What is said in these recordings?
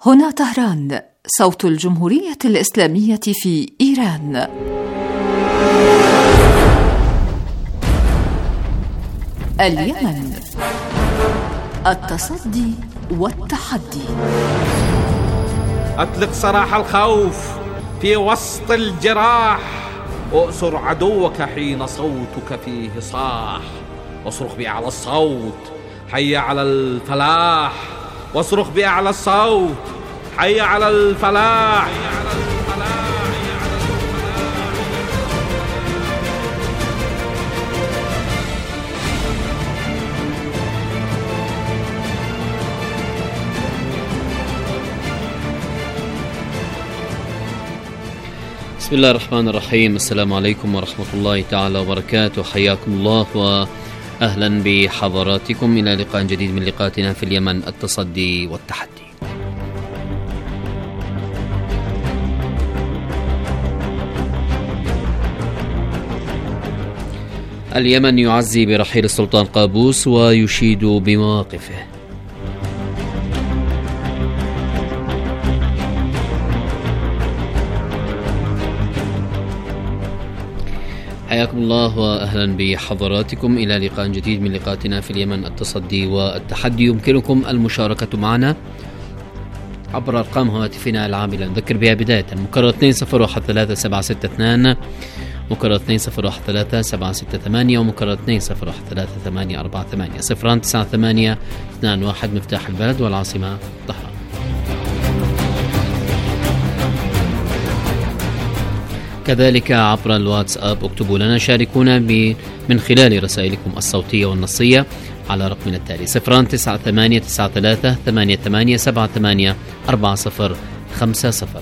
هنا طهران، صوت الجمهورية الإسلامية في إيران. اليمن، التصدي والتحدي. أطلق سراح الخوف في وسط الجراح، وأسر عدوك حين صوتك فيه صاح، واصرخ بأعلى الصوت حي على الفلاح، واصرخ بأعلى الصوت حي على الفلاح. بسم الله الرحمن الرحيم. السلام عليكم ورحمة الله تعالى وبركاته. حياكم الله وأهلا بحضراتكم إلى لقاء جديد من لقاءاتنا في اليمن، التصدي والتحدي. اليمن يعزي برحيل السلطان قابوس ويشيد بمواقفه. حياكم الله وأهلا بحضراتكم إلى لقاء جديد من لقاءاتنا في اليمن، التصدي والتحدي. يمكنكم المشاركة معنا عبر أرقام هواتفنا العاملة، نذكر بها بداية: مكرر 20137662، مكرر 20137668، ومكرر 20133848، 09821 مفتاح البلد والعاصمة طهران. كذلك عبر الواتساب اكتبوا لنا، شاركونا من خلال رسائلكم الصوتية والنصية على رقمنا التالي 0989338784050.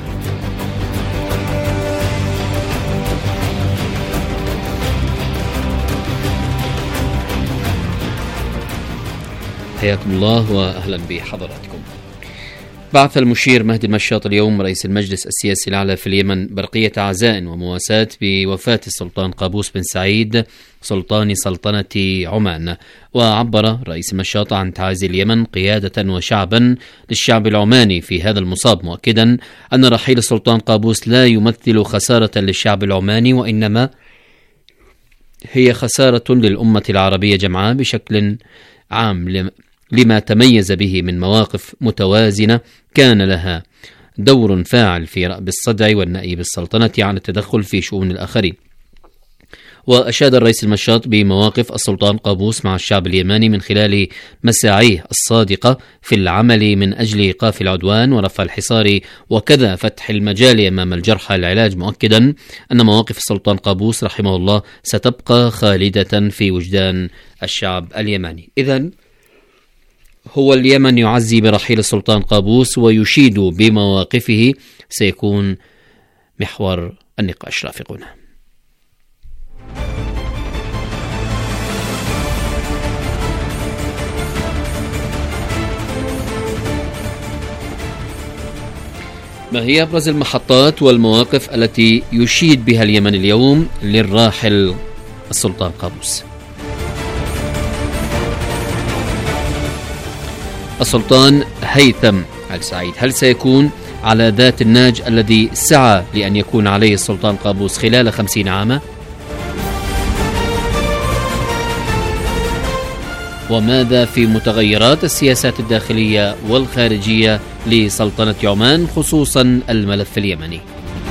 حياكم الله وأهلا بحضراتكم. بعث المشير مهدي المشاط اليوم رئيس المجلس السياسي الأعلى في اليمن برقية عزاء ومواساة بوفاة السلطان قابوس بن سعيد سلطان سلطنة عمان. وعبر رئيس المشاط عن تعازي اليمن قيادة وشعبا للشعب العماني في هذا المصاب، مؤكدا أن رحيل السلطان قابوس لا يمثل خسارة للشعب العماني، وإنما هي خسارة للأمة العربية جمعاء بشكل عام، لما تميز به من مواقف متوازنة كان لها دور فاعل في رأب الصدع والنأي بالسلطنة عن التدخل في شؤون الآخرين. وأشاد الرئيس المشاط بمواقف السلطان قابوس مع الشعب اليماني من خلال مساعيه الصادقة في العمل من أجل إيقاف العدوان ورفع الحصار وكذا فتح المجال أمام الجرحى العلاج، مؤكدا أن مواقف السلطان قابوس رحمه الله ستبقى خالدة في وجدان الشعب اليماني. إذن هو اليمن يعزي برحيل السلطان قابوس ويشيد بمواقفه، سيكون محور النقاش. رافقونا. ما هي أبرز المحطات والمواقف التي يشيد بها اليمن اليوم للراحل السلطان قابوس؟ السلطان هيثم السعيد هل سيكون على ذات النهج الذي سعى لأن يكون عليه السلطان قابوس خلال 50 عاما؟ وماذا في متغيرات السياسات الداخلية والخارجية لسلطنة عمان خصوصا الملف اليمني؟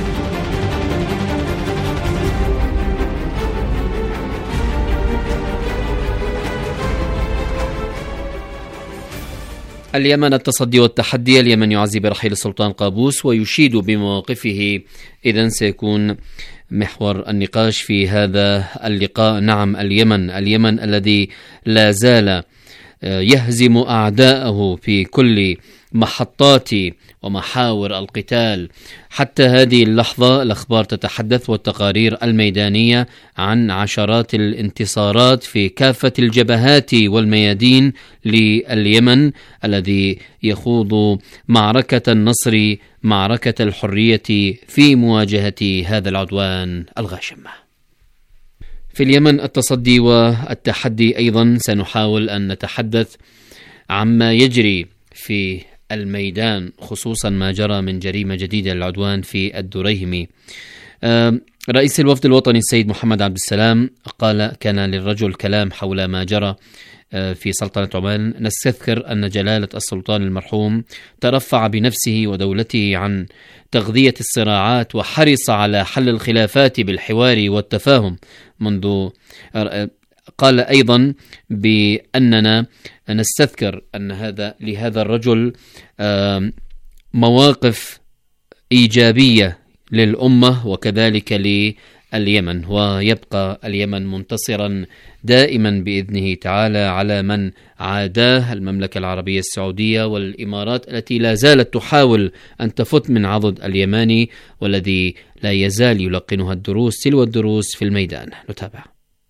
اليمن، التصدي والتحدي. اليمن يعزي برحيل السلطان قابوس ويشيد بمواقفه، إذن سيكون محور النقاش في هذا اللقاء. نعم، اليمن الذي لا زال يهزم أعداءه في كل محطات ومحاور القتال حتى هذه اللحظة. الأخبار تتحدث والتقارير الميدانية عن عشرات الانتصارات في كافة الجبهات والميادين لليمن الذي يخوض معركة النصر، معركة الحرية في مواجهة هذا العدوان الغاشم. في اليمن، التصدي والتحدي أيضا سنحاول أن نتحدث عما يجري في الميدان، خصوصا ما جرى من جريمة جديدة للعدوان في الدريهمي. رئيس الوفد الوطني السيد محمد عبد السلام قال: كان للرجل كلام حول ما جرى في سلطنة عمان. نستذكر أن جلالة السلطان المرحوم ترفع بنفسه ودولته عن تغذية الصراعات، وحرص على حل الخلافات بالحوار والتفاهم. قال أيضا بأننا نستذكر أن لهذا الرجل مواقف إيجابية للأمة وكذلك لليمن، ويبقى اليمن منتصرا دائما بإذنه تعالى على من عاداه، المملكة العربية السعودية والإمارات التي لا زالت تحاول أن تفت من عضد اليماني، والذي لا يزال يلقنها الدروس تلو الدروس في الميدان. نتابع.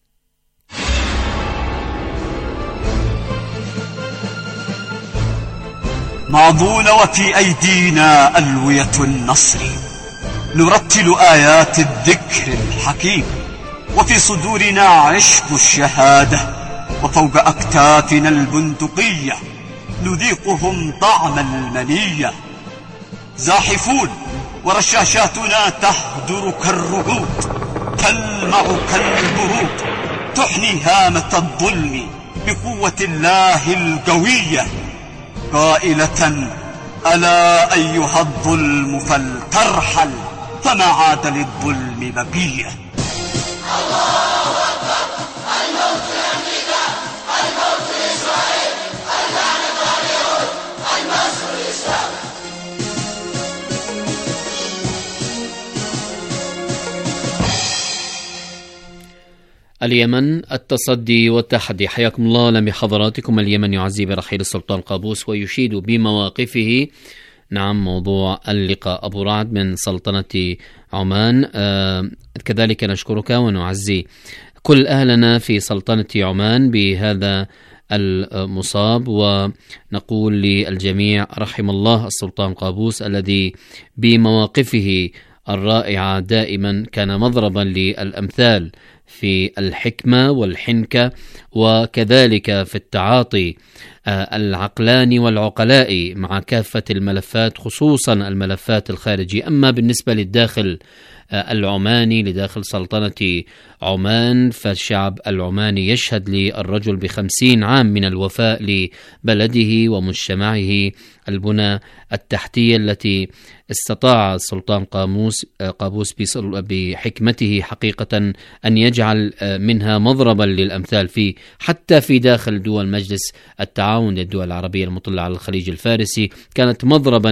معضون وفي أيدينا ألوية النصر، نرتل آيات الذكر الحكيم، وفي صدورنا عشق الشهادة، وفوق أكتافنا البندقية نذيقهم طعم المنية. زاحفون ورشاشاتنا تهدر كالرعود، تلمع كالبرود، تحني هامة الظلم بقوة الله القوية، قائلة: ألا أيها الظلم فلترحل، فما عاد للظلم بقية. الله أكبر، الموت لأمريكا، الموت لإسرائيل، اللعنة على اليهود، النصر للإسلام. اليمن التصدي والتحدي. حياكم الله لم حضراتكم. اليمن يعزي برحيل السلطان قابوس ويشيد بمواقفه. نعم، موضوع اللقاء أبو رعد من سلطنة عمان. كذلك نشكرك ونعزي كل أهلنا في سلطنة عمان بهذا المصاب، ونقول للجميع رحم الله السلطان قابوس الذي بمواقفه الرائعة دائما كان مضربا للأمثال في الحكمة والحنكة، وكذلك في التعاطي العقلاني والعقلاء مع كافة الملفات، خصوصا الملفات الخارجية. أما بالنسبة للداخل العماني، لداخل سلطنة عمان، فالشعب العماني يشهد للرجل ب50 عام من الوفاء لبلده ومجتمعه، البنى التحتية التي استطاع السلطان قابوس بحكمته حقيقة أن يجعل منها مضربا للأمثال حتى في داخل دول مجلس التعاون للدول العربية المطلة على الخليج الفارسي، كانت مضربا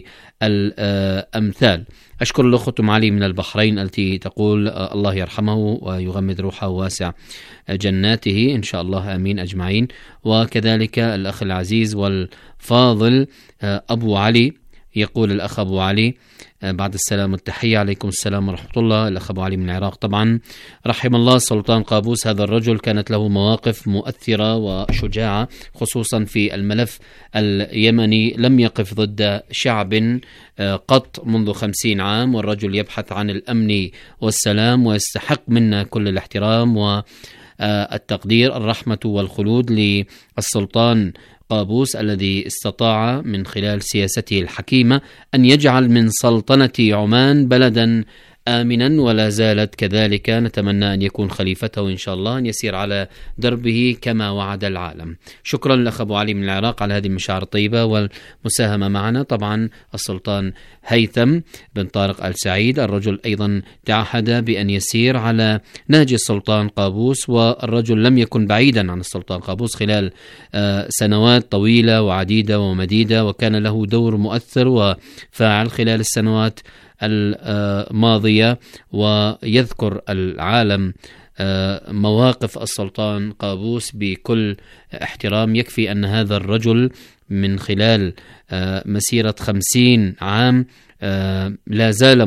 للأمثال. أشكر الأخت أم علي من البحرين التي تقول الله يرحمه ويغمد روحه واسع جناته إن شاء الله، آمين أجمعين. وكذلك الأخ العزيز والفاضل أبو علي، يقول الأخ أبو علي بعد السلام والتحية: عليكم السلام ورحمة الله. الأخ أبو علي من العراق طبعا. رحم الله السلطان قابوس، هذا الرجل كانت له مواقف مؤثرة وشجاعة، خصوصا في الملف اليمني. لم يقف ضد شعب قط منذ 50 عام، والرجل يبحث عن الأمن والسلام ويستحق منا كل الاحترام والتقدير. الرحمة والخلود للسلطان قابوس الذي استطاع من خلال سياسته الحكيمة أن يجعل من سلطنة عمان بلدا آمنا، ولا زالت كذلك. نتمنى أن يكون خليفته إن شاء الله، أن يسير على دربه كما وعد العالم. شكرا لأخ أبو علي من العراق على هذه المشاعر الطيبة والمساهمة معنا. طبعا السلطان هيثم بن طارق آل سعيد، الرجل أيضا تعهد بأن يسير على نهج السلطان قابوس، والرجل لم يكن بعيدا عن السلطان قابوس خلال سنوات طويلة وعديدة ومديدة، وكان له دور مؤثر وفاعل خلال السنوات الماضية. ويذكر العالم مواقف السلطان قابوس بكل احترام. يكفي أن هذا الرجل من خلال مسيرة 50 عام لا زال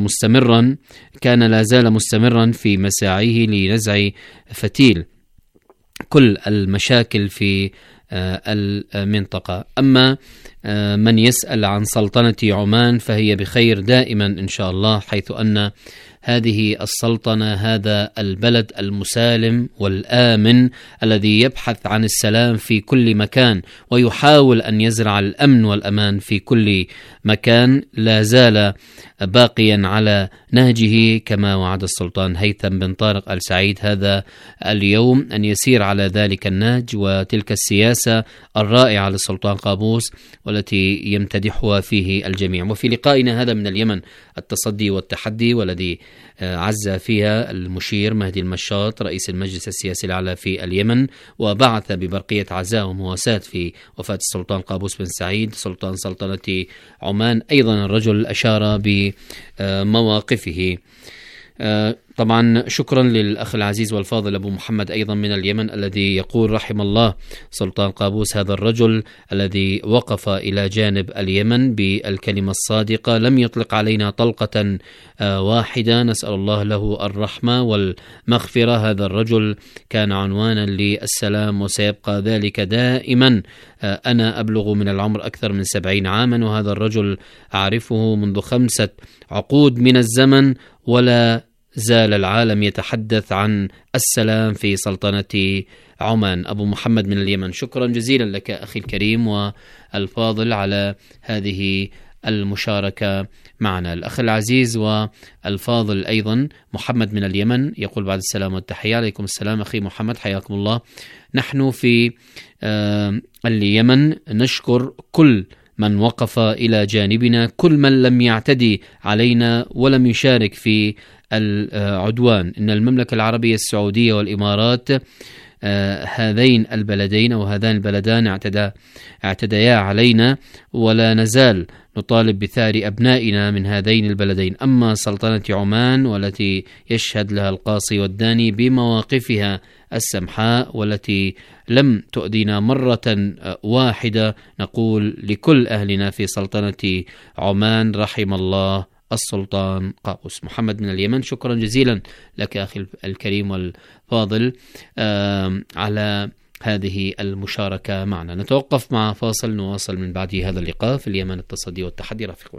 مستمرا في مساعيه لنزع فتيل كل المشاكل في المنطقة. أما من يسأل عن سلطنة عمان فهي بخير دائما إن شاء الله، حيث أن هذه السلطنة، هذا البلد المسالم والآمن الذي يبحث عن السلام في كل مكان ويحاول أن يزرع الأمن والأمان في كل مكان، لا زال باقيا على نهجه كما وعد السلطان هيثم بن طارق آل سعيد هذا اليوم أن يسير على ذلك النهج وتلك السياسة الرائعة للسلطان قابوس والتي يمتدحها فيه الجميع. وفي لقائنا هذا من اليمن التصدي والتحدي، والذي عز فيها المشير مهدي المشاط رئيس المجلس السياسي الأعلى في اليمن، وبعث ببرقية عزاء ومواساة في وفاة السلطان قابوس بن سعيد سلطان سلطنة عمان. أيضا الرجل أشار بمواقفه. طبعا شكرا للأخ العزيز والفاضل أبو محمد أيضا من اليمن الذي يقول رحم الله سلطان قابوس، هذا الرجل الذي وقف إلى جانب اليمن بالكلمة الصادقة، لم يطلق علينا طلقة واحدة، نسأل الله له الرحمة والمغفرة. هذا الرجل كان عنوانا للسلام وسيبقى ذلك دائما. أنا أبلغ من العمر أكثر من 70 عاما، وهذا الرجل أعرفه منذ 5 عقود من الزمن، ولا زال العالم يتحدث عن السلام في سلطنة عمان. أبو محمد من اليمن، شكرا جزيلا لك أخي الكريم والفاضل على هذه المشاركة معنا. الأخ العزيز والفاضل أيضا محمد من اليمن يقول بعد السلام والتحية. عليكم السلام أخي محمد، حياكم الله. نحن في اليمن نشكر كل من وقف إلى جانبنا، كل من لم يعتدي علينا ولم يشارك في العدوان. إن المملكة العربية السعودية والإمارات هذين البلدين أو هذان البلدان اعتديا علينا، ولا نزال نطالب بثار أبنائنا من هذين البلدين. أما سلطنة عمان والتي يشهد لها القاصي والداني بمواقفها السمحاء والتي لم تؤذينا مرة واحدة، نقول لكل أهلنا في سلطنة عمان رحم الله السلطان قابوس. محمد من اليمن، شكرا جزيلا لك أخي الكريم والفاضل على هذه المشاركة معنا. نتوقف مع فاصل، نواصل من بعد هذا اللقاء في اليمن التصدي والتحدي. رافقونا.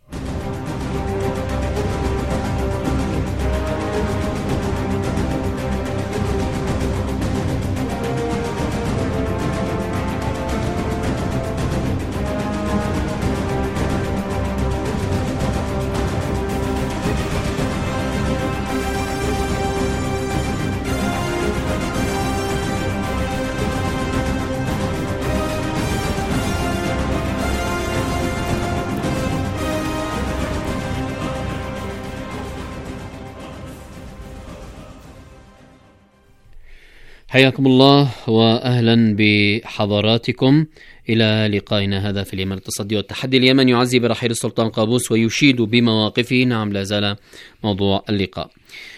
حياكم الله وأهلا بحضراتكم إلى لقائنا هذا في اليمن التصدي والتحدي. اليمن يعزي برحيل السلطان قابوس ويشيد بمواقفه. نعم، لا زال موضوع اللقاء.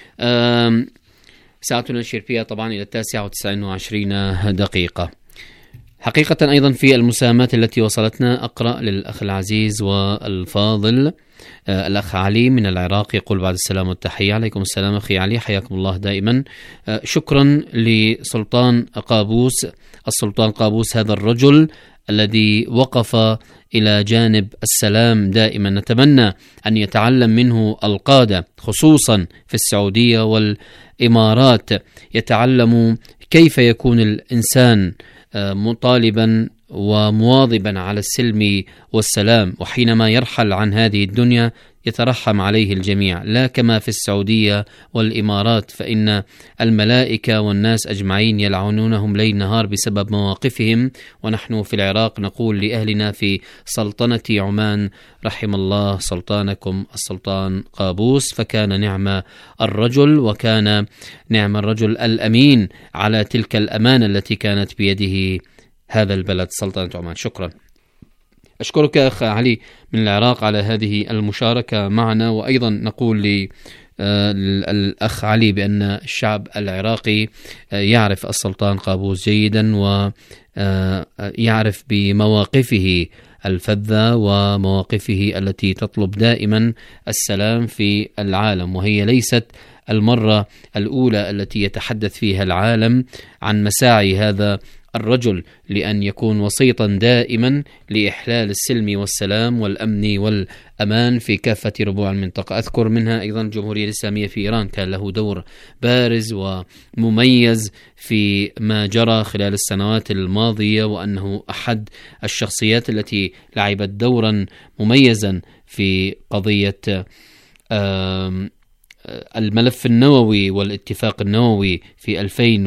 ساعتنا نشير فيها طبعا إلى 9:29 دقيقة. حقيقة أيضا في المساهمات التي وصلتنا أقرأ للأخ العزيز والفاضل الأخ علي من العراق يقول بعد السلام والتحية. عليكم السلام أخي علي، حياكم الله دائما. شكرا لسلطان قابوس السلطان قابوس، هذا الرجل الذي وقف إلى جانب السلام دائما. نتمنى أن يتعلم منه القادة خصوصا في السعودية والإمارات، يتعلموا كيف يكون الإنسان مطالبا ومواظبا على السلم والسلام، وحينما يرحل عن هذه الدنيا يترحم عليه الجميع، لا كما في السعودية والإمارات فإن الملائكة والناس أجمعين يلعنونهم ليل نهار بسبب مواقفهم. ونحن في العراق نقول لأهلنا في سلطنة عمان رحم الله سلطانكم السلطان قابوس، فكان نعم الرجل وكان نعم الرجل الأمين على تلك الأمانة التي كانت بيده هذا البلد سلطنة عمان. شكرا. أشكرك أخ علي من العراق على هذه المشاركة معنا، وأيضا نقول للأخ علي بأن الشعب العراقي يعرف السلطان قابوس جيدا ويعرف بمواقفه الفذة ومواقفه التي تطلب دائما السلام في العالم، وهي ليست المرة الأولى التي يتحدث فيها العالم عن مساعي هذا الرجل لأن يكون وسيطا دائما لإحلال السلم والسلام والأمن والأمان في كافة ربوع المنطقة. أذكر منها أيضا الجمهورية الإسلامية في إيران كان له دور بارز ومميز في ما جرى خلال السنوات الماضية، وأنه أحد الشخصيات التي لعبت دورا مميزا في قضية الملف النووي والاتفاق النووي في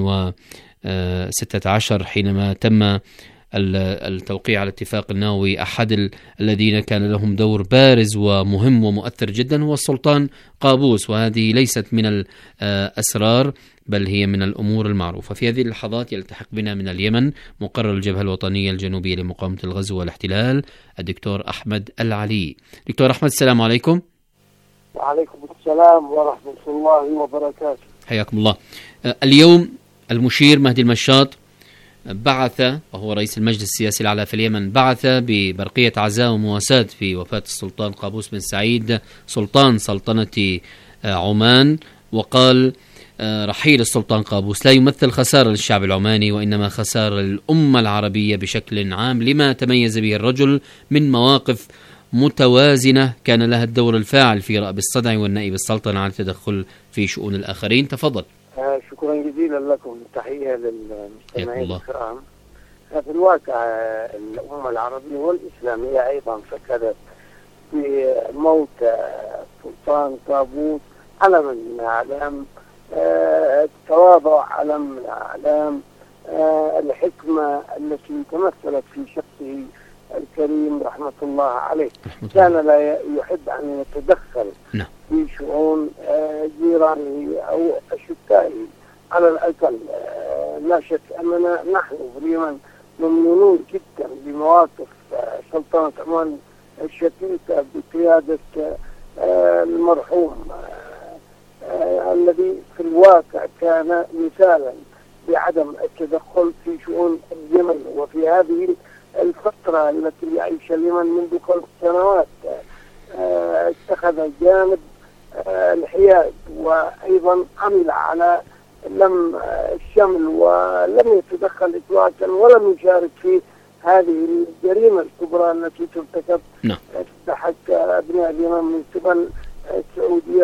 2016 حينما تم التوقيع على الاتفاق النووي. أحد الذين كان لهم دور بارز ومهم ومؤثر جدا هو السلطان قابوس، وهذه ليست من الأسرار بل هي من الأمور المعروفة. في هذه اللحظات يلتحق بنا من اليمن مقرر الجبهة الوطنية الجنوبية لمقاومة الغزو والاحتلال الدكتور أحمد العلي. دكتور أحمد، السلام عليكم. وعليكم السلام ورحمة الله وبركاته. حياكم الله. اليوم المشير مهدي المشاط بعث، وهو رئيس المجلس السياسي الأعلى في اليمن، بعث ببرقية عزاء ومواساة في وفاة السلطان قابوس بن سعيد سلطان سلطنة عمان، وقال رحيل السلطان قابوس لا يمثل خسارة للشعب العماني وإنما خسارة للأمة العربية بشكل عام، لما تميز به الرجل من مواقف متوازنة كان لها الدور الفاعل في رأب الصدع والنائب السلطنة عن التدخل في شؤون الآخرين. تفضل. شكرا جزيلا لكم. تحية للمستمعين الكرام. في الواقع الأمة العربية والإسلامية أيضا فكرت في موت سلطان قابوس علم من أعلام التواضع، علم من أعلام الحكمة التي تمثلت في شخصه الكريم رحمة الله عليه. كان لا يحب أن يتدخل في شؤون جيرانه أو أشقائه على الأقل. لا شك أننا نحن في اليمن ممنونون جدا بمواقف سلطنة عمان الشقيقة بقيادة المرحوم الذي في الواقع كان مثالا بعدم التدخل في شؤون اليمن. وفي هذه الفترة التي يعيش اليمن منذ 5 سنوات اتخذ جانب الحياد، وأيضا عمل على لم الشمل ولم يتدخل إطلاقا ولم يشارك في هذه الجريمة الكبرى التي ترتكب تحت أبناء اليمن من قبل السعودية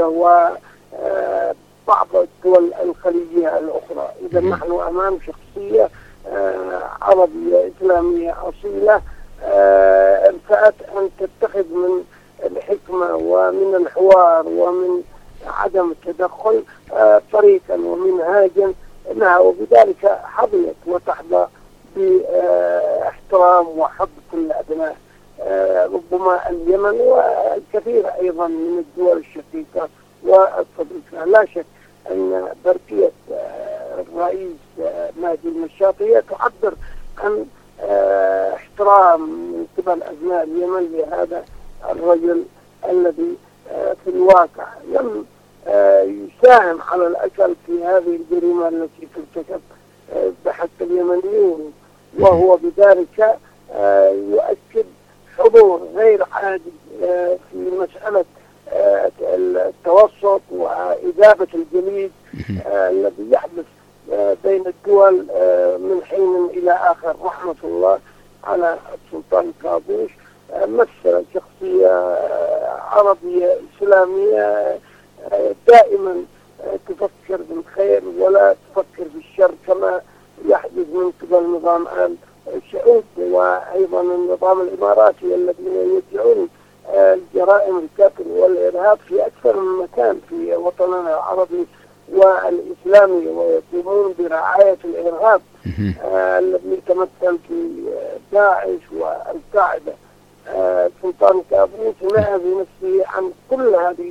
وبعض الدول الخليجية الأخرى. إذا نحن أمام شخصية عربية إسلامية أصيلة ارتأت أن تتخذ من الحكمة ومن الحوار ومن عدم التدخل طريقا ومنهاجا لها، وبذلك حظيت وتحظى باحترام وحب كل أبناء ربما اليمن والكثير أيضا من الدول الشقيقة والصديقة. لا شك أن برقية الرئيس مهدي المشاطي تعبر عن احترام من قبل أبناء اليمن لهذا الرجل الذي في الواقع لم يساهم على الأقل في هذه الجريمة التي ترتكب بحق اليمنيين، وهو بذلك يؤكد حضور غير عادي في مسألة التوسط وإذابة الجليد الذي يحدث بين الدول من حين إلى آخر. رحمة الله على السلطان قابوس، مثل شخصية عربية إسلامية دائما تفكر بالخير ولا تفكر بالشر كما يحدث من قبل نظام آل سعود وأيضا النظام الإماراتي الذين يدعون الجرائم القتل والإرهاب في أكثر من مكان في وطننا العربي والإسلامي، ويقومون برعاية الإرهاب الذي يتمثل في داعش والقاعدة. سلطان قابوس نهى بنفسه عن كل هذه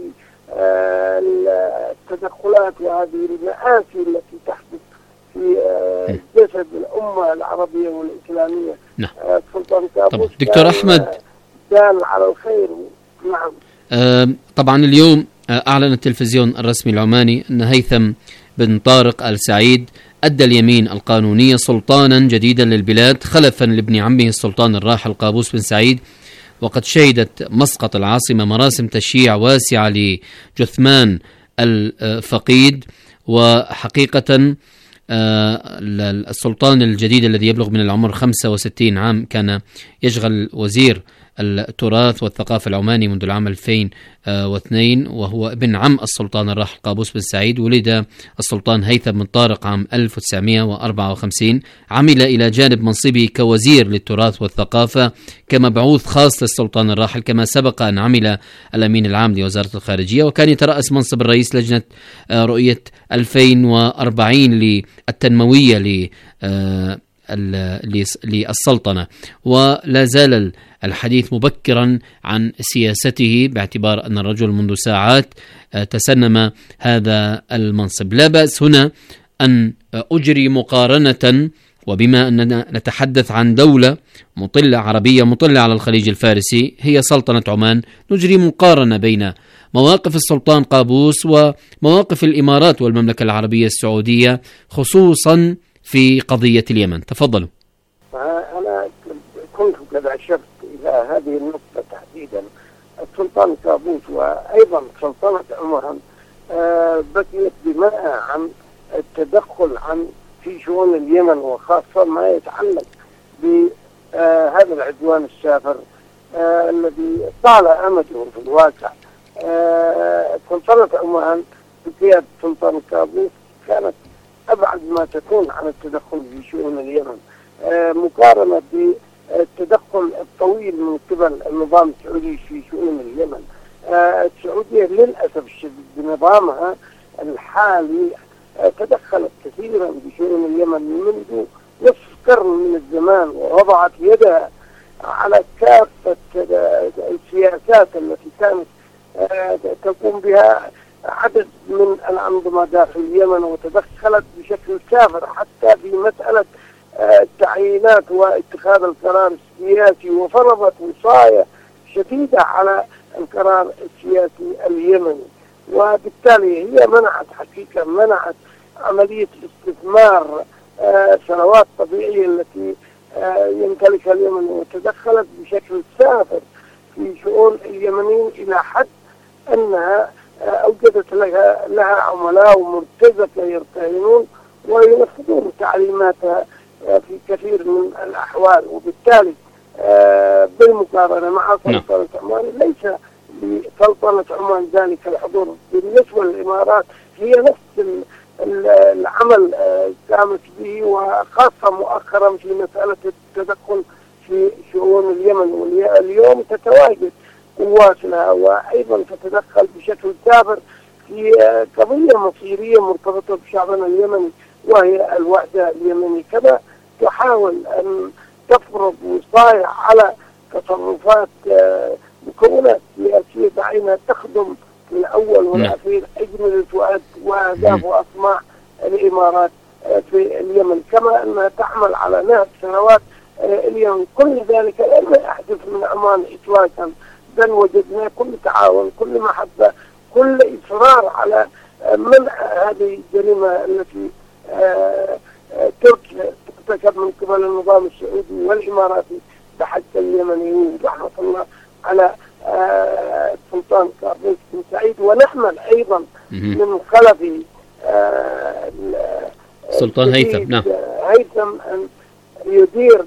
التدخلات وهذه المآسي التي تحدث في جسد الأمة العربية والإسلامية. سلطان قابوس دكتور أحمد دال على الخير. نعم. طبعا اليوم أعلن التلفزيون الرسمي العماني أن هيثم بن طارق آل سعيد أدى اليمين القانونية سلطانا جديدا للبلاد خلفا لابن عمه السلطان الراحل قابوس بن سعيد، وقد شهدت مسقط العاصمة مراسم تشييع واسعة لجثمان الفقيد. وحقيقة السلطان الجديد الذي يبلغ من العمر 65 عام كان يشغل وزير التراث والثقافة العماني منذ العام 2002، وهو ابن عم السلطان الراحل قابوس بن سعيد. ولد السلطان هيثم بن طارق عام 1954. عمل إلى جانب منصبه كوزير للتراث والثقافة كمبعوث خاص للسلطان الراحل، كما سبق أن عمل الأمين العام لوزارة الخارجية، وكان يترأس منصب الرئيس لجنة رؤية 2040 للتنموية للسلطنة. ولا زال الحديث مبكرا عن سياسته باعتبار أن الرجل منذ ساعات تسنم هذا المنصب. لا بأس هنا أن أجري مقارنة، وبما أننا نتحدث عن دولة مطلة عربية مطلة على الخليج الفارسي هي سلطنة عمان، نجري مقارنة بين مواقف السلطان قابوس ومواقف الإمارات والمملكة العربية السعودية خصوصا في قضية اليمن. تفضلوا. أنا كنت قد أشرت إلى هذه النقطة تحديدا. السلطان قابوس وأيضا سلطنة عمان بقيت بمنع عن التدخل في شؤون اليمن، وخاصة ما يتعلق بهذا العدوان السافر الذي طال أمده في الواقع. سلطنة عمان بقيادة السلطان قابوس كانت أبعد ما تكون عن التدخل في شؤون اليمن، مقارنة بالتدخل الطويل من قبل النظام السعودي في شؤون اليمن. السعودية للأسف الشديد بنظامها الحالي تدخلت كثيرا بشؤون اليمن منذ نصف قرن من الزمان، ووضعت يدها على كافة السياسات التي كانت تقوم بها عدد من الأنظمة داخل اليمن، وتدخلت بشكل سافر حتى في مسألة التعيينات واتخاذ القرار السياسي، وفرضت وصاية شديدة على القرار السياسي اليمني. وبالتالي هي منعت عملية استثمار ثروات طبيعية التي يمتلكها اليمن، وتدخلت بشكل سافر في شؤون اليمنيين إلى حد أنها أوجدت لها عملاء ومرتزقة يرتهنون وينفذون تعليماتها في كثير من الأحوال. وبالتالي بالمقارنة مع سلطنة عمان ليس لسلطنة عمان ذلك الحضور. بالنسبة للإمارات هي نفس العمل قامت به، وخاصة مؤخرا في مسألة التدخل في شؤون اليمن، واليوم تتواجد قوات لها وأيضا تتدخل بشكل سافر في قضية مصيرية مرتبطة بشعبنا اليمني وهي الوحدة اليمنية. كما تحاول أن تفرض وصاية على تصرفات مكونات سياسية بعينها تخدم في الأول والأخير أجمل الفؤاد وأهداف وأطماع الإمارات في اليمن، كما أنها تعمل على نهب ثروات اليمن. كل ذلك لم يحدث من عمان إطلاقا، بل وجدنا كل تعاون، كل محبة، كل إصرار على منع هذه الجريمة التي ترتكب من قبل النظام السعودي والإماراتي بحق اليمنيين. رحمة الله على السلطان قابوس بن سعيد، ونحمل أيضا من خلفه سلطان هيثم هيثم أن يدير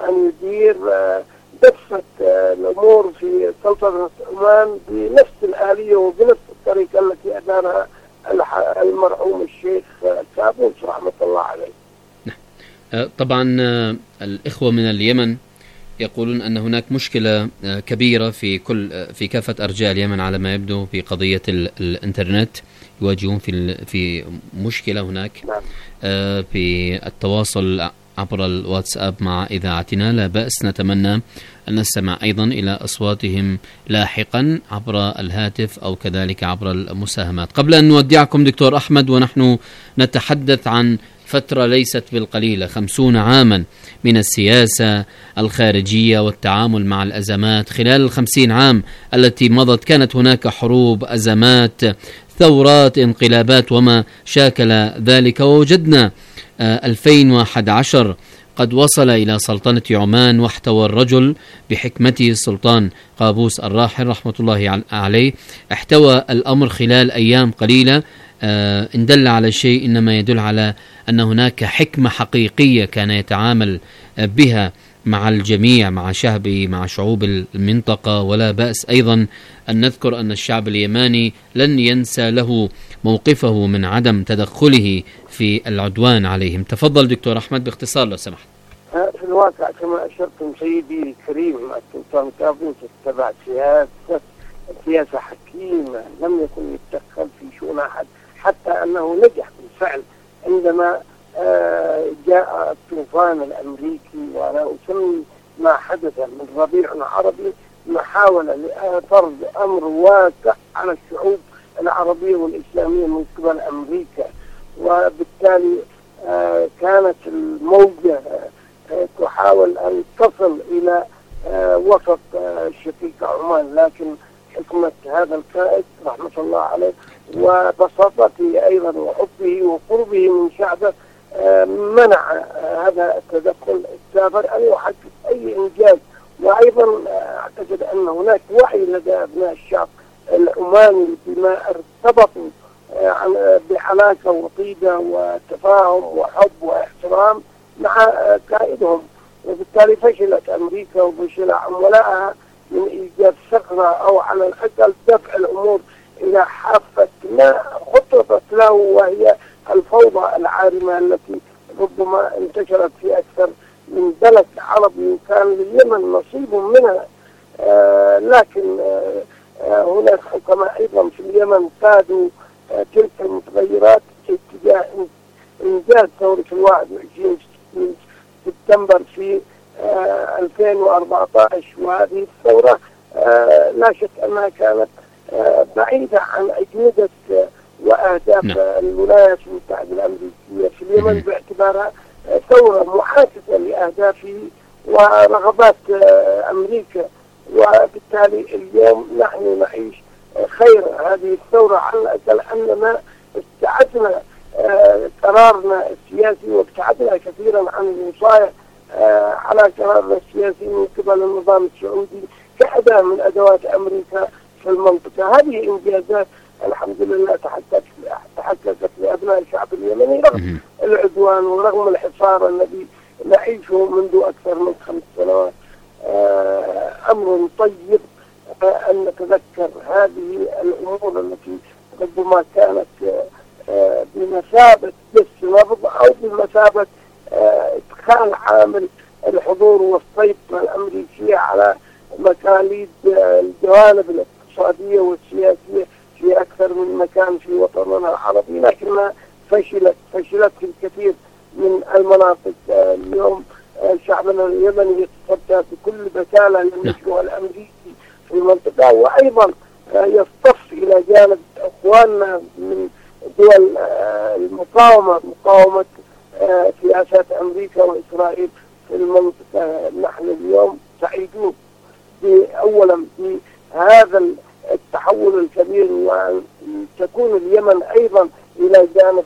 دفة الأمور في سلطنة عمان بنفس الآلية وبنفس الطريقة التي أدارها المرحوم الشيخ قابوس رحمة الله عليه. طبعا الإخوة من اليمن يقولون أن هناك مشكلة كبيرة في كافة أرجاء اليمن على ما يبدو في قضية الإنترنت، يواجهون في مشكلة هناك في التواصل عبر الواتساب مع إذاعتنا. لا بأس، نتمنى أن نستمع أيضا إلى أصواتهم لاحقا عبر الهاتف أو كذلك عبر المساهمات. قبل أن نودعكم دكتور أحمد ونحن نتحدث عن فترة ليست بالقليلة، 50 عاما من السياسة الخارجية والتعامل مع الأزمات. خلال 50 عام التي مضت كانت هناك حروب، أزمات، ثورات، انقلابات وما شاكل ذلك، ووجدنا 2011 قد وصل إلى سلطنة عمان واحتوى الرجل بحكمته السلطان قابوس الراحل رحمة الله عليه، احتوى الأمر خلال أيام قليلة. إن دل على شيء إنما يدل على أن هناك حكمة حقيقية كان يتعامل بها مع الجميع، مع شعبه، مع شعوب المنطقة. ولا بأس أيضا أن نذكر أن الشعب اليماني لن ينسى له موقفه من عدم تدخله في العدوان عليهم. تفضل دكتور أحمد باختصار لو سمحت. في الواقع كما أشرتم سيدي الكريم، السلطان قابوس اتبع سياسة حكيمة، لم يكن يتدخل في شؤون أحد، حتى أنه نجح بالفعل عندما جاء الطوفان الأمريكي، وأنا أسمي ما حدث من ربيع عربي محاولة لفرض أمر واقع على الشعوب العربية والإسلامية من قبل أمريكا، وبالتالي كانت الموجة تحاول أن تصل إلى وسط شقيق عمان، لكن حكمة هذا القائد رحمة الله عليه وبساطته أيضا وحبه وقربه من شعبه منع هذا التدخل السابق أن يحقق أي إنجاز. وأيضا أعتقد أن هناك وعي لدى أبناء الشعب العماني بما ارتبطوا بعلاقة وطيدة وتفاهم وحب واحترام مع قائدهم، وبالتالي فشلت أمريكا وفشل عملائها من إيجاد ثغرة أو على الأقل دفع الأمور إلى حافة ما خططت له، وهي الفوضى العارمة التي ربما انتشرت في أكثر من بلد عربي، وكان لليمن نصيب منها. لكن هناك حكماء أيضا في اليمن قادوا تلك المتغيرات اتجاه إنجاز ثورة 21 سبتمبر في 2014. وهذه الثورة لا شك أنها كانت بعيدة عن أجندة وأهداف الولايات المتحدة الأمريكية في اليمن، باعتبارها ثورة محاكسة لأهدافه ورغبات أمريكا. وبالتالي اليوم نحن نعيش خير هذه الثورة، على الأقل أننا ابتعدنا قرارنا السياسي وابتعدنا كثيرا عن الوصاية على قرارنا السياسي من قبل النظام السعودي كأداة من أدوات أمريكا في المنطقة. هذه إنجازات الحمد لله تحققت لأبناء الشعب اليمني رغم العدوان ورغم الحصار الذي نعيشه منذ أكثر من 5 سنوات. أمر طيب أن نتذكر هذه الأمور التي ربما كانت بمثابة دس نبض أو بمثابة إدخال عامل الحضور والسيطرة الأمريكية على مكاليد الجوانب الاقتصادية والسياسية في أكثر من مكان في وطننا العربي، لكنها فشلت في الكثير من المناطق. اليوم شعبنا اليمني يتصدى بكل بسالة للمشروع الأمريكي في المنطقة، وأيضا يصطف إلى جانب أخواننا من دول المقاومة، مقاومة سياسات أمريكا وإسرائيل في المنطقة. نحن اليوم سعيدون أولا بهذا التحول الكبير، وأن تكون اليمن أيضا إلى جانب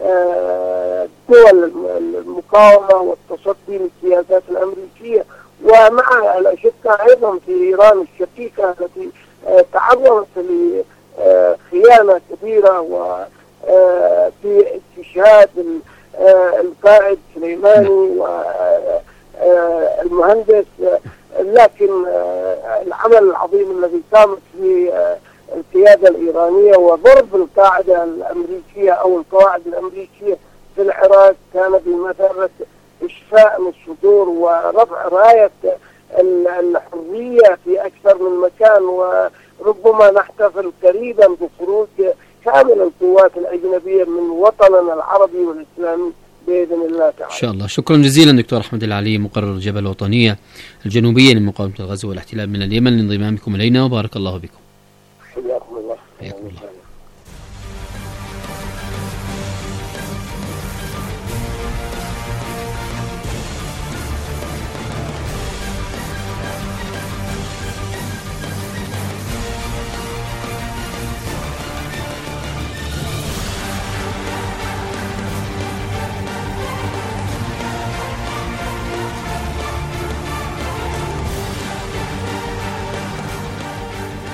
دول المقاومة والتصدي للسياسات الأمريكية، ومع الأشقاء أيضا في إيران الشقيقة التي تعرضت لخيانة كبيرة وفي استشهاد القائد سليماني والمهندس. لكن العمل العظيم الذي قامت به القيادة الإيرانية وضرب القاعدة الأمريكية أو القواعد الأمريكية في العراق كان بمثابة إشفاء من الصدور ورفع راية الحرية في أكثر من مكان، وربما نحتفل قريبا بخروج كامل القوات الأجنبية من وطننا العربي والإسلامي بإذن الله تعالى. إن شاء الله. شكرا جزيلا دكتور أحمد العلي، مقرر جبهة الوطنية الجنوبية لمقاومة الغزو والاحتلال من اليمن، لانضمامكم إلينا وبارك الله بكم. حياكم الله. حياكم الله.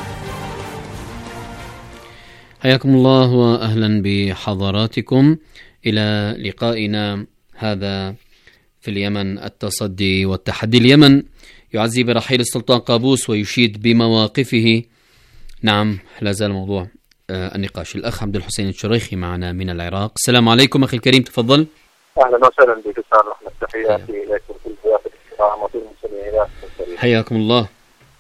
حياكم الله وأهلا بحضراتكم. إلى لقائنا هذا في اليمن التصدي والتحدي. اليمن يعزي برحيل السلطان قابوس ويشيد بمواقفه. نعم، لا زال موضوع النقاش. الأخ عبد الحسين الشريخي معنا من العراق. السلام عليكم أخي الكريم، تفضل. أهلا وسهلا بك أستاذ أحمد، تحياتي إليكم في الضيافة الكرام وفي المستمعين. حياكم الله.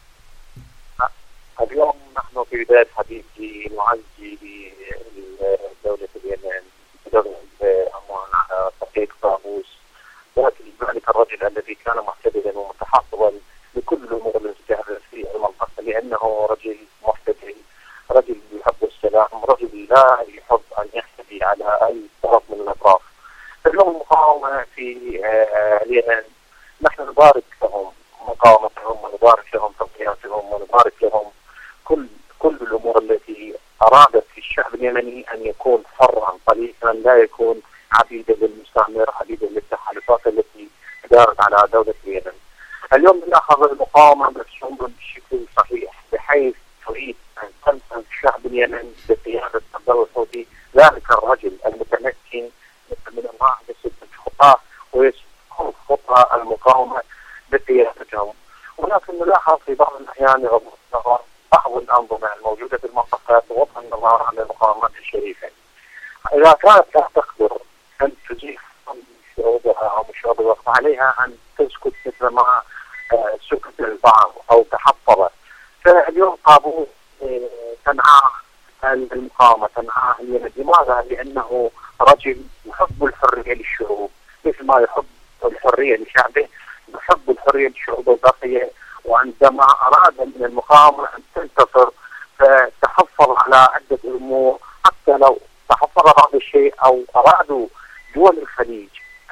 اليوم نحن في بداية حديثي نعزي بدولة اليمن بدولة أمان على تحقيق قابوس، ولكن ذلك الرجل الذي كان محتدلا ومتحفظا لكل الأمور التي تحدث في المنطقة، لأنه رجل محتدل، رجل يحب السلام، رجل لا يحب أن يحتدي على أي طرف من الأطراف. اليوم المقاومة في اليمن نحن نبارك لهم مقاومتهم ونبارك لهم تضحياتهم ونبارك لهم كل الأمور التي أرادت في الشعب اليمني أن يكون حرا طليقا، لا يكون عبيدا للمستعمر، عبيدا للتحالفات التي دارت على دولة اليمن. اليوم نلاحظ المقاومة مفهومة بشكل صحيح، بحيث تريد أن تنقذ الشعب اليمن بقيادة عبد الحوثي، ذلك الرجل المتمكن من الله يسد الخطأ ويسد خطأ المقاومة بقيادتهم. ولكن نلاحظ في بعض الأحيان غضب بعض الأنظمة الموجودة في المنطقة توضح النظر عن المقاومات الشريفة. إذا كانت لا تقدر أن تزيح شعوبها أو مشابهة عليها أن تسكت مثل ما سكت البعض أو تحفظ. فاليوم قابوس تنعاه المقاومة، تنعاه اليمن. لماذا؟ لأنه رجل يحب الحرية للشعوب مثل ما يحب الحرية لشعبه، يحب الحرية للشعوب الباقية. وعندما أراد من المقاومة أن تنتصر فتحفظ على عدة أمور، حتى لو تحفظ بعض الشيء أو أرادوا دول الخليج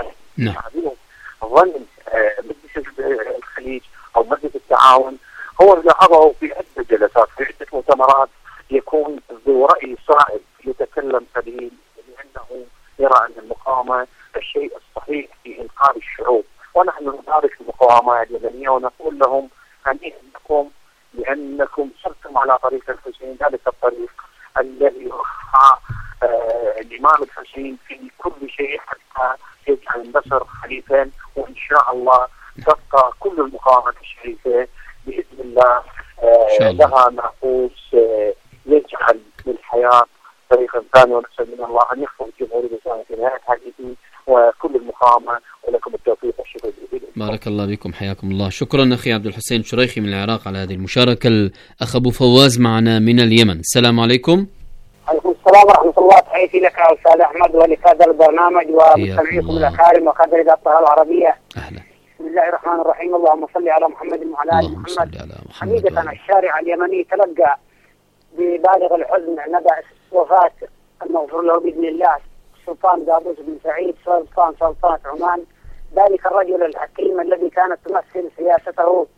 ظن مجلس الخليج أو مجلس التعاون هو لاحظه في عدة جلسات، في عدة مؤتمرات، يكون ذو رأي صائب يتكلم سليم، لأنه يرى أن المقاومة الشيء الصحيح في إنقاذ الشعوب. ونحن نبارك المقاومة اليمنية ونقول لهم هنيئا لكم لأنكم سرتم على طريق الحسين، ذلك الطريق الذي وقع الإمام الحسين في كل شيء حتى يجعل النصر خليفا. وإن شاء الله تبقى كل المقاومة الشريفة بإذن الله لها ناقوس يجعل للحياة طريقا ثاني. ونسأل من الله أن يحفظ جمهورية الإسلام في نهاية حديثي وكل المقاومة، ولكم التوفيق والشكر جزيلا. بارك الله بكم، حياكم الله. شكرا أخي عبد الحسين الشريخي من العراق على هذه المشاركة. الأخ أبو فواز معنا من اليمن. السلام عليكم. عليكم السلام ورحمة الله. تحياتي لك يا أستاذ أحمد ولكادر البرنامج ومستمعيكم الأكارم وكادر الإذاعة العربية. أهلا. بسم الله الرحمن الرحيم. اللهم صل على محمد وعلى آل محمد. حقيقة الشارع اليمني تلقى ببالغ الحزن ندى وفاة المغفور له بإذن الله السلطان قابوس بن سعيد سلطنة عمان، ذلك الرجل الحكيم الذي كانت تمثل سياسته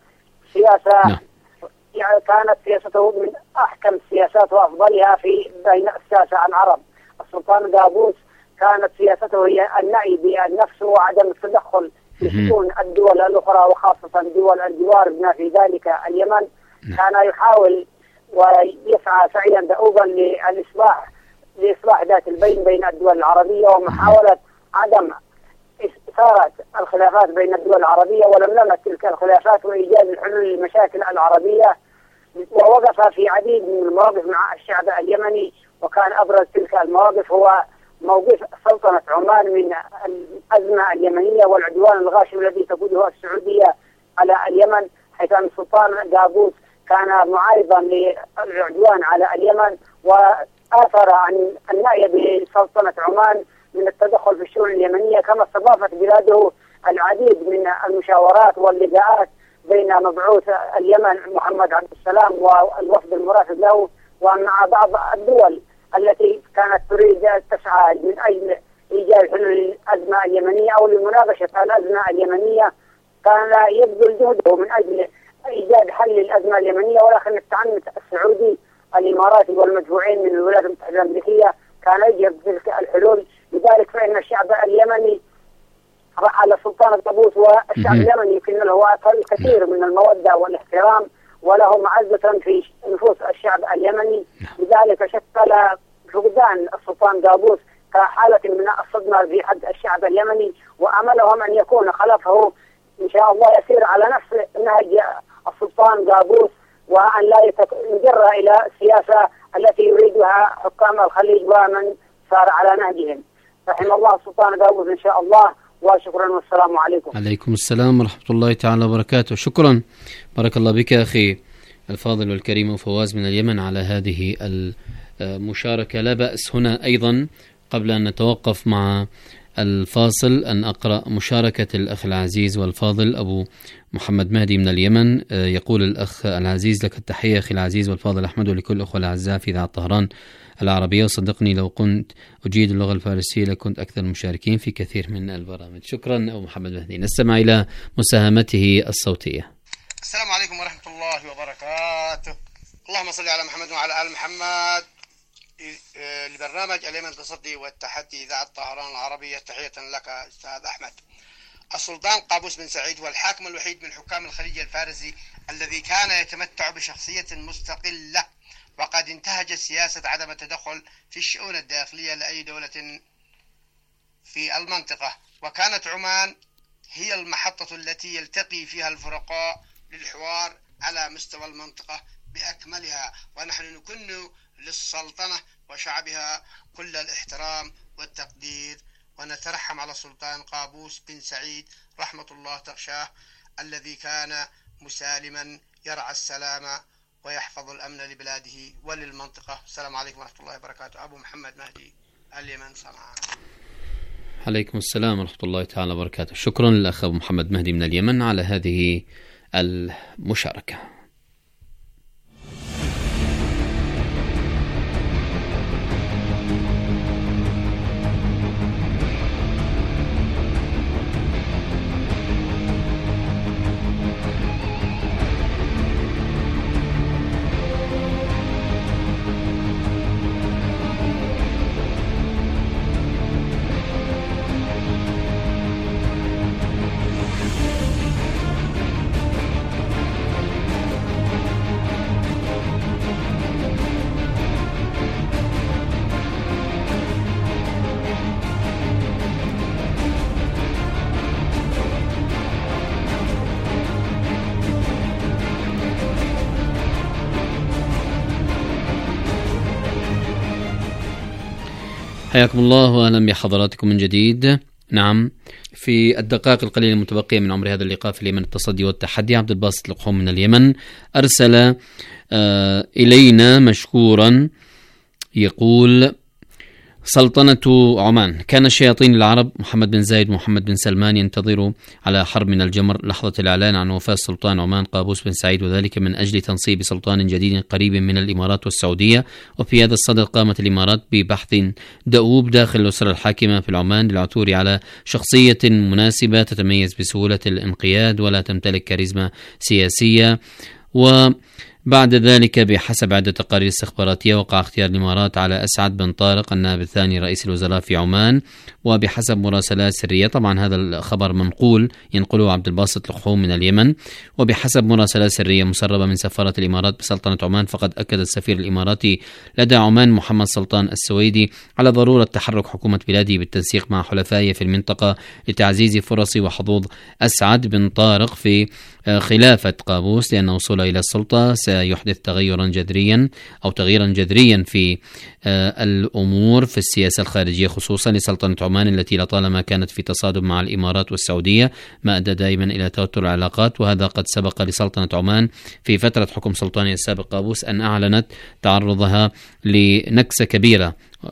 يعني كانت سياسته من أحكم السياسات وأفضلها في بين الساسة العرب. السلطان قابوس كانت سياسته هي النعي بالنفس وعدم التدخل في شؤون الدول الأخرى وخاصة دول الجوار بما في ذلك اليمن. كان يحاول ويسعى سعيا دؤوبا لإصلاح ذات البين بين الدول العربية ومحاولة عدم إثارة الخلافات بين الدول العربية ولملمة تلك الخلافات وإيجاد الحلول للمشاكل العربية. ووقف في عديد من المواقف مع الشعب اليمني، وكان أبرز تلك المواقف هو موقف سلطنة عمان من الأزمة اليمنية والعدوان الغاشم الذي تقوده السعودية على اليمن، حيث أن السلطان قابوس كان معارضا للعدوان على اليمن وآثر عن النهي بسلطنة عمان من التدخل في الشؤون اليمنية، كما استضافت بلاده العديد من المشاورات واللقاءات بين مبعوث اليمن محمد عبد السلام والوفد المرافق له ومع بعض الدول التي كانت تريد تسعى من أجل إيجاد حلول الأزمة اليمنية أو لمناقشة الأزمة اليمنية. كان يبذل جهده من أجل إيجاد حل للأزمة اليمنية، ولكن التعنت السعودي الإماراتي والمدفوعين من الولايات المتحدة الأمريكية كان يجب تلك الحلول. لذلك فإن الشعب اليمني رحل السلطان قابوس، والشعب اليمني يمكن له الكثير من المودة والاحترام وله معزة في نفوس الشعب اليمني. لذلك شكل فقدان السلطان قابوس كحالة من الصدمة في حد الشعب اليمني، وأملهم أن يكون خلفه إن شاء الله يسير على نفس نهج السلطان قابوس، وأن لا يجر إلى السياسة التي يريدها حكام الخليج ومن سار على نهجهم. رحم الله السلطان قابوس إن شاء الله، وشكرا والسلام عليكم. عليكم السلام ورحمة الله تعالى وبركاته. شكرا، بارك الله بك أخي الفاضل والكريم فواز من اليمن على هذه المشاركة. لا بأس هنا أيضا قبل أن نتوقف مع الفاصل أن أقرأ مشاركة الأخ العزيز والفاضل أبو محمد مهدي من اليمن. يقول الأخ العزيز: لك التحية أخي العزيز والفاضل أحمد، ولكل الأخوة الأعزاء في إذاعة طهران العربية، وصدقني لو كنت أجيد اللغة الفارسية لكنت أكثر المشاركين في كثير من البرامج. شكرا أبو محمد مهدي. نستمع إلى مساهمته الصوتية. السلام عليكم ورحمة الله وبركاته. اللهم صل على محمد وعلى آل محمد. لبرنامج اليمن تصدي والتحدي إذاعة طهران العربية، تحية لك أستاذ أحمد. السلطان قابوس بن سعيد هو الحاكم الوحيد من حكام الخليج الفارسي الذي كان يتمتع بشخصية مستقلة، وقد انتهج سياسة عدم التدخل في الشؤون الداخلية لأي دولة في المنطقة، وكانت عمان هي المحطة التي يلتقي فيها الفرقاء للحوار على مستوى المنطقة بأكملها، ونحن نكن للسلطنة وشعبها كل الاحترام والتقدير، ونترحم على السلطان قابوس بن سعيد رحمة الله تغشاه الذي كان مسالما يرعى السلام ويحفظ الأمن لبلاده وللمنطقة. السلام عليكم ورحمة الله وبركاته. أبو محمد مهدي، اليمن، صنعاء. عليكم السلام ورحمة الله تعالى وبركاته. شكرا للأخ أبو محمد مهدي من اليمن على هذه المشاركة. حياكم الله وأهلا بحضراتكم من جديد. نعم، في الدقائق القليلة المتبقية من عمر هذا اللقاء في اليمن التصدي والتحدي، عبد الباسط لقحوم من اليمن أرسل إلينا مشكورا يقول: سلطنة عمان، كان الشياطين العرب محمد بن زايد ومحمد بن سلمان ينتظروا على حرب من الجمر لحظة الإعلان عن وفاة سلطان عمان قابوس بن سعيد، وذلك من أجل تنصيب سلطان جديد قريب من الإمارات والسعودية. وفي هذا الصدد قامت الإمارات ببحث دؤوب داخل الأسرة الحاكمة في العمان للعثور على شخصية مناسبة تتميز بسهولة الانقياد ولا تمتلك كاريزما سياسية. وبعد ذلك بحسب عدة تقارير استخباراتية وقع اختيار الإمارات على أسعد بن طارق النائب الثاني رئيس الوزراء في عمان، وبحسب مراسلات سرية، طبعا هذا الخبر منقول ينقله عبد الباسط لقحوم من اليمن، وبحسب مراسلات سرية مسربة من سفارة الإمارات بسلطنة عمان، فقد أكد السفير الإماراتي لدى عمان محمد سلطان السويدي على ضرورة تحرك حكومة بلاده بالتنسيق مع حلفائه في المنطقة لتعزيز فرص وحظوظ أسعد بن طارق في خلافة قابوس، لأن وصوله إلى السلطة سيحدث تغيرا جذريا في الأمور في السياسة الخارجية، خصوصا لسلطنة عمان التي لطالما كانت في تصادم مع الإمارات والسعودية، ما أدى دائما إلى توتر العلاقات. وهذا قد سبق لسلطنة عمان في فترة حكم سلطانها السابق قابوس أن أعلنت تعرضها لنكسة كبيرة.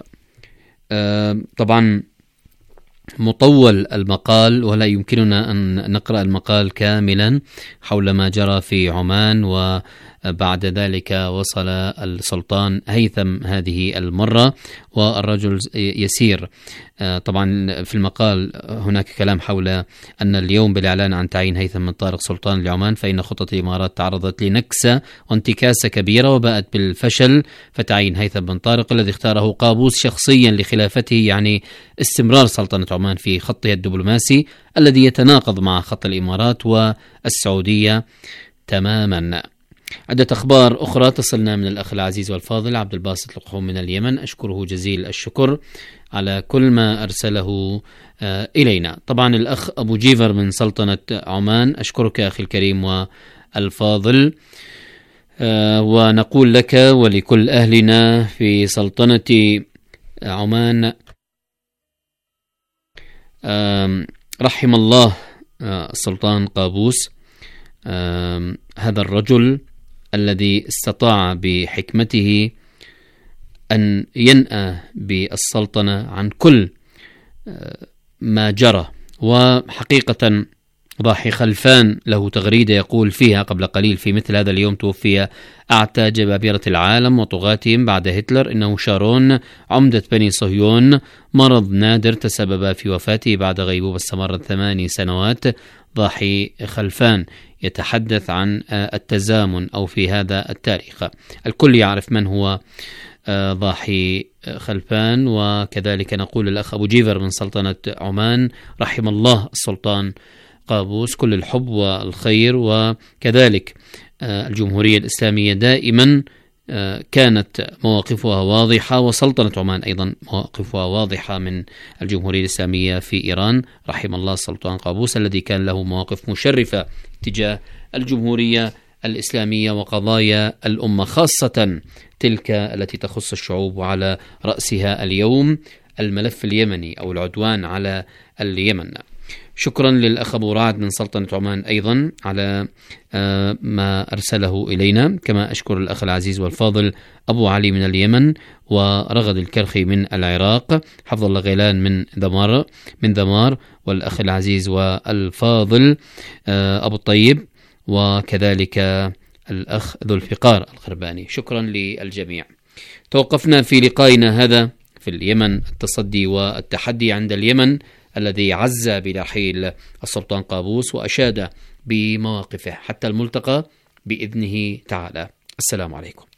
طبعا مطول المقال ولا يمكننا أن نقرأ المقال كاملا حول ما جرى في عمان، وبعد ذلك وصل السلطان هيثم هذه المرة والرجل يسير. طبعا في المقال هناك كلام حول أن اليوم بالإعلان عن تعيين هيثم بن طارق سلطان لعمان فإن خطة الإمارات تعرضت لنكسة وانتكاسة كبيرة وباءت بالفشل، فتعيين هيثم بن طارق الذي اختاره قابوس شخصيا لخلافته يعني استمرار سلطنة عمان في خطها الدبلوماسي الذي يتناقض مع خط الإمارات والسعودية تماما. عدة أخبار أخرى تصلنا من الأخ العزيز والفاضل عبد الباسط لقحوم من اليمن، أشكره جزيل الشكر على كل ما أرسله إلينا. طبعا الأخ أبو جيفر من سلطنة عمان، أشكرك أخي الكريم والفاضل، ونقول لك ولكل أهلنا في سلطنة عمان رحم الله السلطان قابوس، هذا الرجل الذي استطاع بحكمته أن ينأى بالسلطنة عن كل ما جرى. وحقيقة ضاحي خلفان له تغريدة يقول فيها قبل قليل: في مثل هذا اليوم توفي أعتى جبابرة العالم وطغاتهم بعد هتلر، إنه شارون عمدة بني صهيون، مرض نادر تسبب في وفاته بعد غيبوبة استمرت 8 سنوات. ضاحي خلفان يتحدث عن التزامن أو في هذا التاريخ. الكل يعرف من هو ضاحي خلفان. وكذلك نقول الأخ أبو جيفر من سلطنة عمان: رحم الله السلطان قابوس، كل الحب والخير. وكذلك الجمهورية الإسلامية دائما كانت مواقفها واضحة، وسلطنة عمان أيضا مواقفها واضحة من الجمهورية الإسلامية في إيران. رحم الله السلطان قابوس الذي كان له مواقف مشرفة تجاه الجمهورية الإسلامية وقضايا الأمة، خاصة تلك التي تخص الشعوب، وعلى رأسها اليوم الملف اليمني أو العدوان على اليمن. شكرا للأخ أبو رعد من سلطنة عمان أيضا على ما أرسله إلينا، كما أشكر الأخ العزيز والفاضل أبو علي من اليمن، ورغد الكرخي من العراق، حفظ الله غيلان من ذمار، والأخ العزيز والفاضل أبو الطيب، وكذلك الأخ ذو الفقار الغرباني. شكرا للجميع. توقفنا في لقائنا هذا في اليمن، التصدي والتحدي عند اليمن الذي عز برحيل السلطان قابوس وأشاد بمواقفه. حتى الملتقى بإذنه تعالى. السلام عليكم.